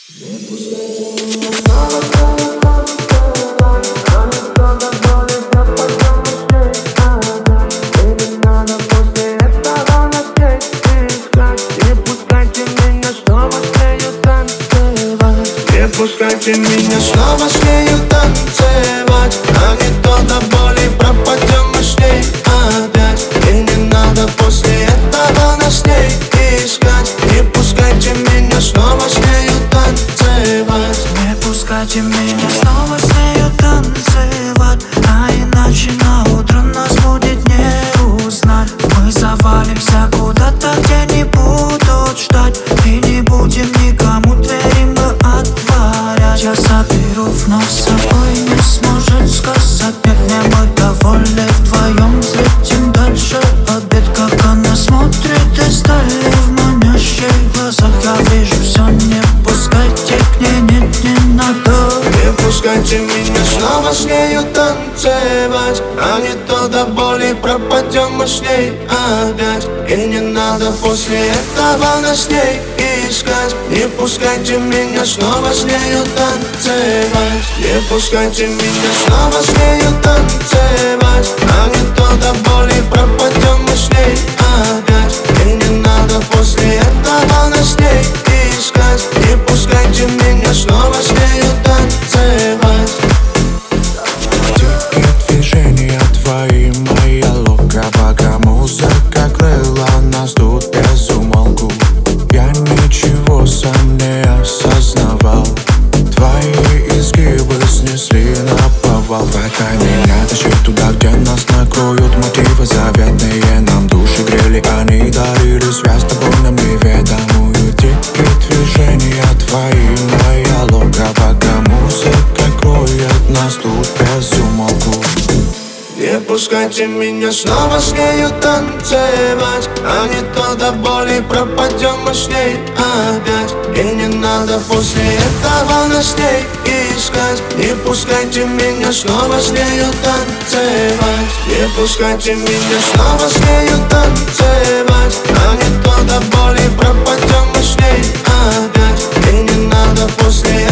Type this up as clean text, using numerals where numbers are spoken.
Пускайте меня снова с нею танцевать, а не то до боли пропадем мы с ней опять. И не надо после этого нас с ней искать. Не пускайте меня снова с нею танцевать. Не пускайте меня снова с нею танцевать, а иначе на утро нас будет не узнать. Мы завалимся куда-то, где не будут ждать, и не будем никому двери мы отворять. Я заберу вновь с собой, не сможет сказать нет. Не мы довольны вдвоем, взлетим дальше обед. Как она смотрит издали в манящих глазах, я вижу все, не пускайте к ней, нет, не надо. Не пускайте меня снова с нею танцевать, а не то до боли пропадем мы с ней опять. И не надо после этого нас с ней искать. Не пускайте меня снова с нею танцевать. Не пускайте меня снова с нею танцевать, а не то до боли пропадем мы с ней опять. И не надо после этого нас с ней искать. Не пускайте меня снова с нею танцевать. Тикие движения твои, моя лока, пока музыка крыла нас тут без умолку. Я ничего сам не осознавал, твои изгибы снесли наповал. Хватай меня, тащи туда, где нас накроют мотивы заветные. Нам души грели, они дарили связь с тобой нам неведомую. Дикие движения твои, моя лока, пока музыка кроет нас тут без умолку. Не пускайте меня снова с нею танцевать, а не то до боли пропадем мы с ней опять. И не надо после этого нас с ней искать. Не пускайте меня снова с нею танцевать. Не пускайте меня снова с нею танцевать, а не то до боли пропадем мы с ней опять. И не надо после